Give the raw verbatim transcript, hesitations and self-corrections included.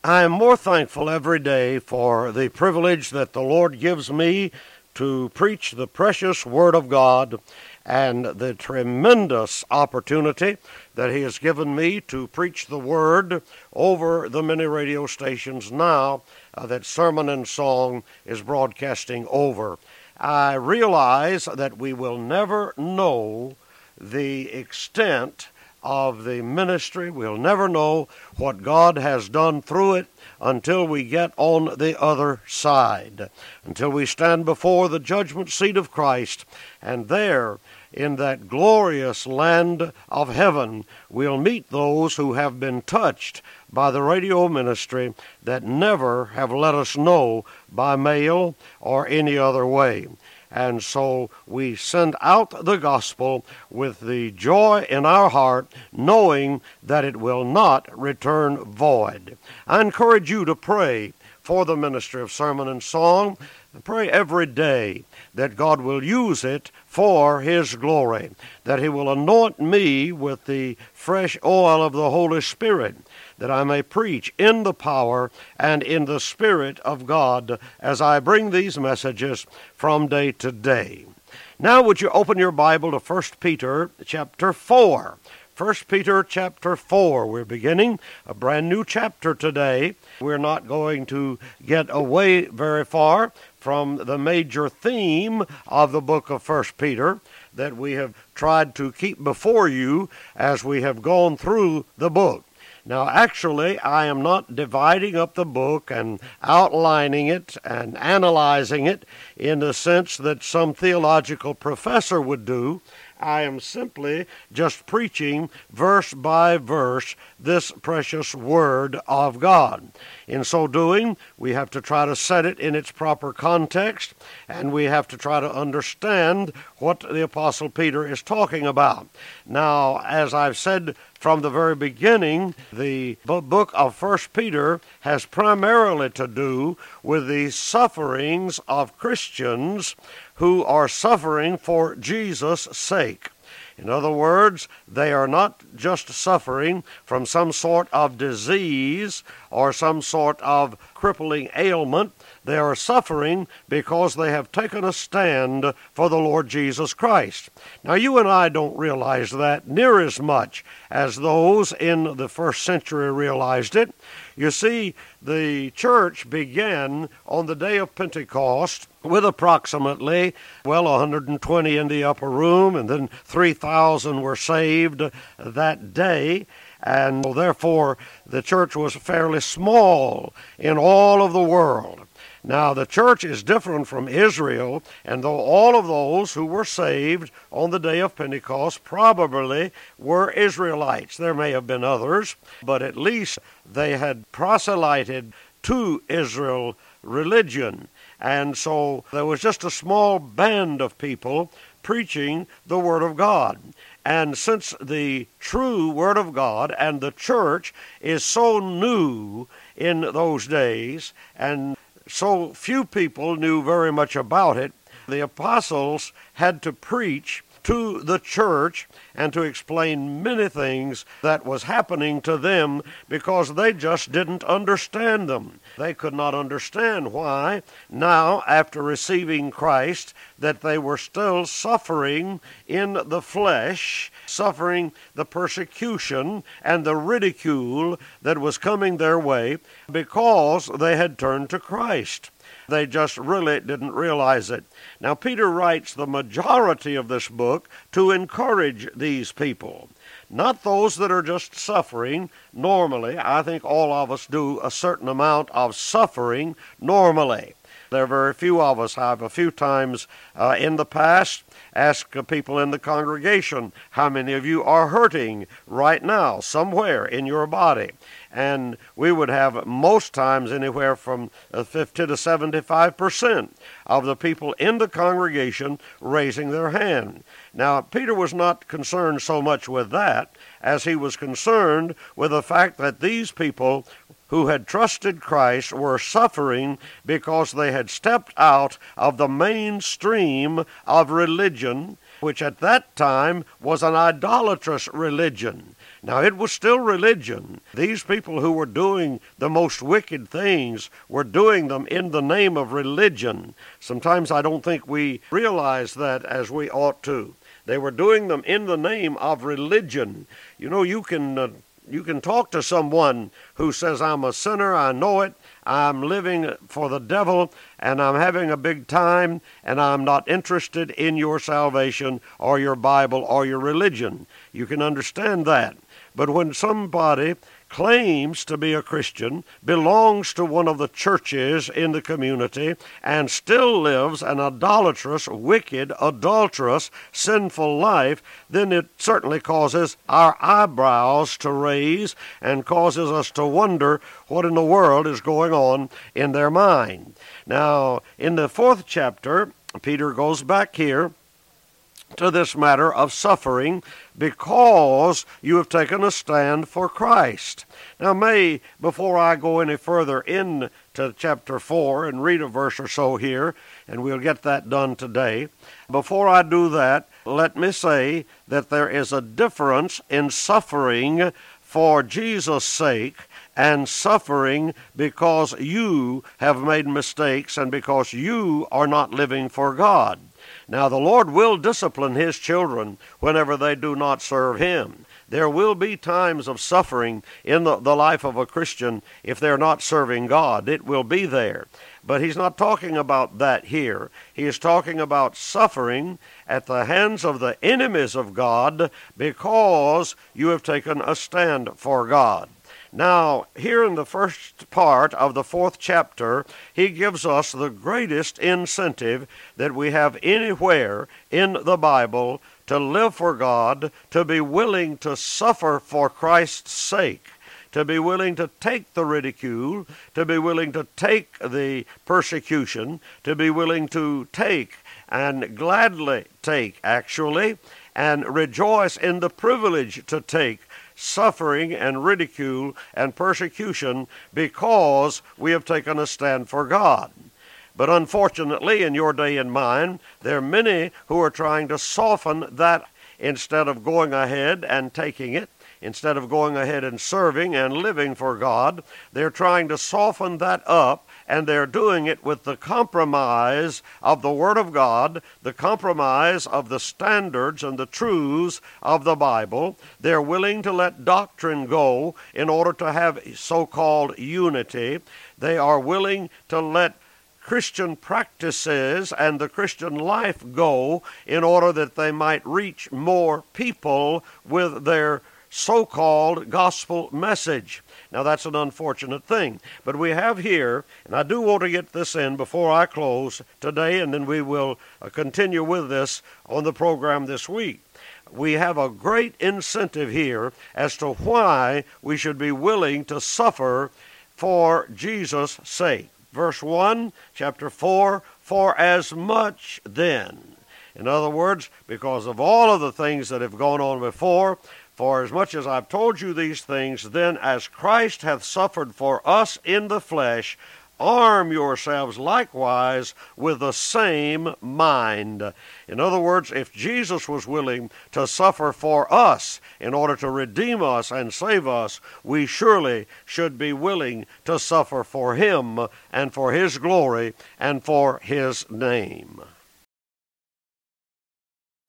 I am more thankful every day for the privilege that the Lord gives me to preach the precious Word of God and the tremendous opportunity that He has given me to preach the Word over the many radio stations now uh, that Sermon and Song is broadcasting over. I realize that we will never know the extent of the ministry. We'll never know what God has done through it until we get on the other side, until we stand before the judgment seat of Christ, and there in that glorious land of heaven we'll meet those who have been touched by the radio ministry that never have let us know by mail or any other way. And so we send out the gospel with the joy in our heart, knowing that it will not return void. I encourage you to pray for the ministry of Sermon and Song. Pray every day that God will use it for His glory, that He will anoint me with the fresh oil of the Holy Spirit, that I may preach in the power and in the Spirit of God as I bring these messages from day to day. Now would you open your Bible to First Peter chapter four. First Peter chapter four. We're beginning a brand new chapter today. We're not going to get away very far from the major theme of the book of First Peter that we have tried to keep before you as we have gone through the book. Now, actually, I am not dividing up the book and outlining it and analyzing it in the sense that some theological professor would do. I am simply just preaching verse by verse this precious Word of God. In so doing, we have to try to set it in its proper context, and we have to try to understand what the Apostle Peter is talking about. Now, as I've said from the very beginning, the book of First Peter has primarily to do with the sufferings of Christians who are suffering for Jesus' sake. In other words, they are not just suffering from some sort of disease or some sort of crippling ailment. They are suffering because they have taken a stand for the Lord Jesus Christ. Now, you and I don't realize that near as much as those in the first century realized it. You see, the church began on the day of Pentecost with approximately, well, one hundred twenty in the upper room, and then three thousand were saved that day. And therefore, the church was fairly small in all of the world. Now, the church is different from Israel, and though all of those who were saved on the day of Pentecost probably were Israelites, there may have been others, but at least they had proselyted to Israel religion. And so there was just a small band of people preaching the Word of God. And since the true Word of God and the church is so new in those days, and so few people knew very much about it, the apostles had to preach to the church and to explain many things that was happening to them because they just didn't understand them. They could not understand why now, after receiving Christ, that they were still suffering in the flesh, suffering the persecution and the ridicule that was coming their way because they had turned to Christ. They just really didn't realize it. Now, Peter writes the majority of this book to encourage these people, not those that are just suffering normally. I think all of us do a certain amount of suffering normally. There are very few of us. I've a few times uh, in the past asked uh, people in the congregation, how many of you are hurting right now somewhere in your body? And we would have most times anywhere from uh, fifty to seventy-five percent of the people in the congregation raising their hand. Now, Peter was not concerned so much with that as he was concerned with the fact that these people who had trusted Christ were suffering because they had stepped out of the mainstream of religion, which at that time was an idolatrous religion. Now, it was still religion. These people who were doing the most wicked things were doing them in the name of religion. Sometimes I don't think we realize that as we ought to. They were doing them in the name of religion. You know, you can uh, you can talk to someone who says, I'm a sinner, I know it, I'm living for the devil, and I'm having a big time, and I'm not interested in your salvation or your Bible or your religion. You can understand that. But when somebody claims to be a Christian, belongs to one of the churches in the community, and still lives an idolatrous, wicked, adulterous, sinful life, then it certainly causes our eyebrows to raise and causes us to wonder what in the world is going on in their mind. Now, in the fourth chapter, Peter goes back here to this matter of suffering because you have taken a stand for Christ. Now, may, before I go any further into chapter four and read a verse or so here, and we'll get that done today, before I do that, let me say that there is a difference in suffering for Jesus' sake and suffering because you have made mistakes and because you are not living for God. Now, the Lord will discipline His children whenever they do not serve Him. There will be times of suffering in the, the life of a Christian if they're not serving God. It will be there. But He's not talking about that here. He is talking about suffering at the hands of the enemies of God because you have taken a stand for God. Now, here in the first part of the fourth chapter, he gives us the greatest incentive that we have anywhere in the Bible to live for God, to be willing to suffer for Christ's sake, to be willing to take the ridicule, to be willing to take the persecution, to be willing to take and gladly take, actually, and rejoice in the privilege to take suffering and ridicule and persecution because we have taken a stand for God. But unfortunately, in your day and mine, there are many who are trying to soften that instead of going ahead and taking it. Instead of going ahead and serving and living for God, they're trying to soften that up, and they're doing it with the compromise of the Word of God, the compromise of the standards and the truths of the Bible. They're willing to let doctrine go in order to have so-called unity. They are willing to let Christian practices and the Christian life go in order that they might reach more people with their so-called gospel message. Now, that's an unfortunate thing. But we have here, and I do want to get this in before I close today, and then we will uh, continue with this on the program this week. We have a great incentive here as to why we should be willing to suffer for Jesus' sake. Verse one, chapter four, for as much then. In other words, because of all of the things that have gone on before, for as much as I've told you these things, then as Christ hath suffered for us in the flesh, arm yourselves likewise with the same mind. In other words, if Jesus was willing to suffer for us in order to redeem us and save us, we surely should be willing to suffer for Him and for His glory and for His name.